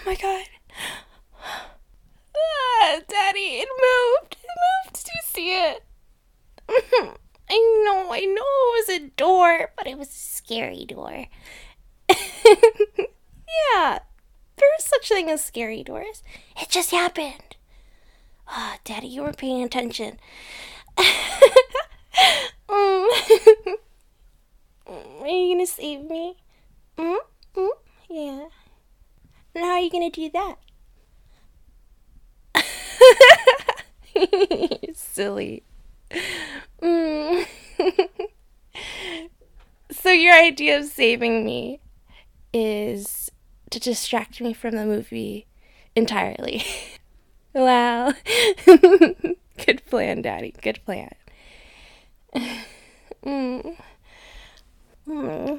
my god. Daddy, it moved. It moved. Do you see it? I know it was a door, but it was a scary door. Yeah, there's such thing as scary doors. It just happened. Daddy, you were paying attention. Are you gonna save me? Yeah. And how are you gonna do that? You're silly. So your idea of saving me is to distract me from the movie entirely. Wow. Good plan, Daddy. Good plan. Mm. Mm.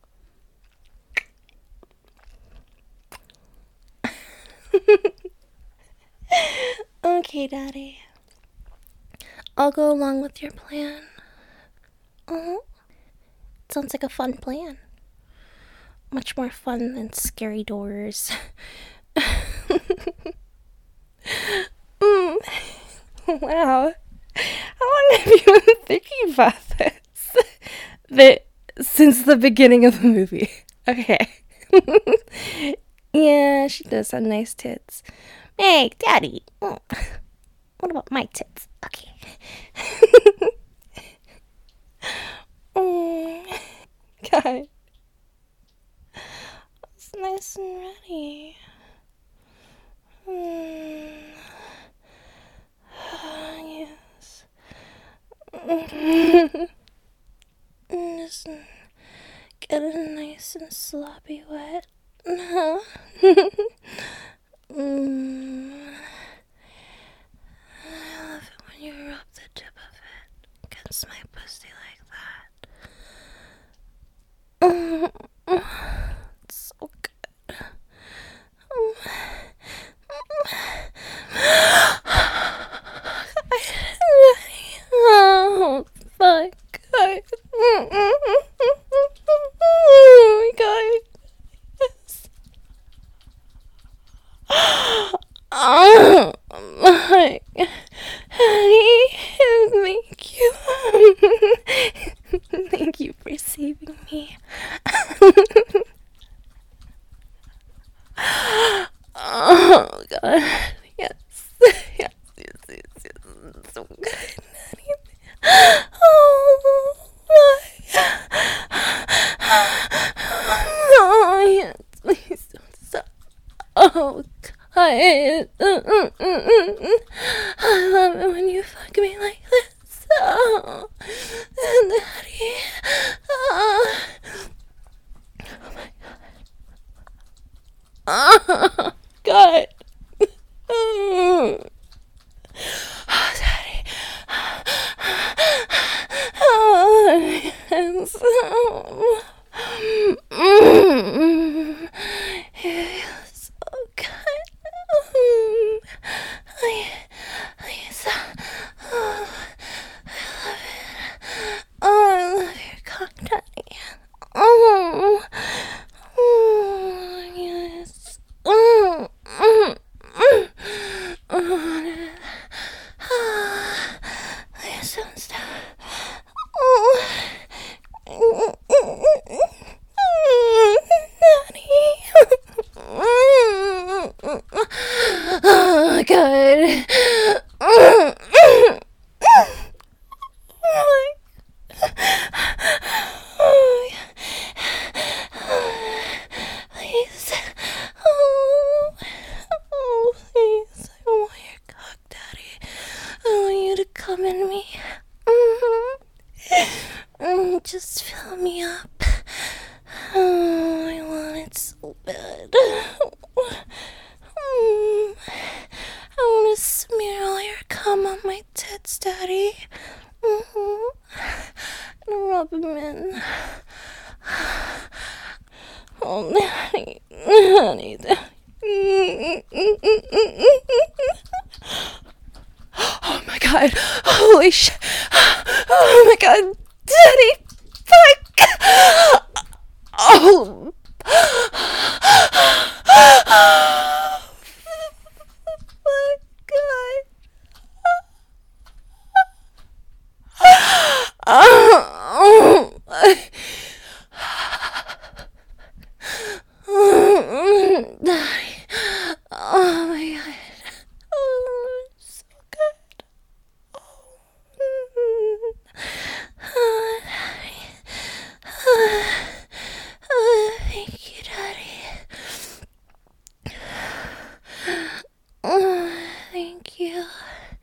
Okay, Daddy. I'll go along with your plan. Sounds like a fun plan. Much more fun than scary doors. Wow. How long have you been thinking about this? Since the beginning of the movie. Okay. Yeah, she does have nice tits. Hey, Daddy. What about my tits? Okay. God. It's nice and ready. Yes. Just get it nice and sloppy wet. I love it when you rub the tip of it against my pussy like that. It's so good. Oh, fuck. Oh my god. Yes. Oh my. Honey, thank you. Thank you for saving me. Oh god. Yes. Yes. So good. Oh yes, please don't stop. Oh god. I love it when you fuck me like this. Oh, Daddy. Oh my god. Oh god. Oh, Daddy. Oh, yes. It feels so good. I love your cock, Daddy. Oh, yes. Yes, don't stop. Oh, God. Please. Please. I want your cock, Daddy. I want you to come in me. Just fill me up. Oh, I want it so bad. I want to smear all your cum on my tits, Daddy. And rub them in. Oh, Daddy. Honey, Daddy. Oh my god. Holy shit. Oh my god. Daddy. Fuck. Oh.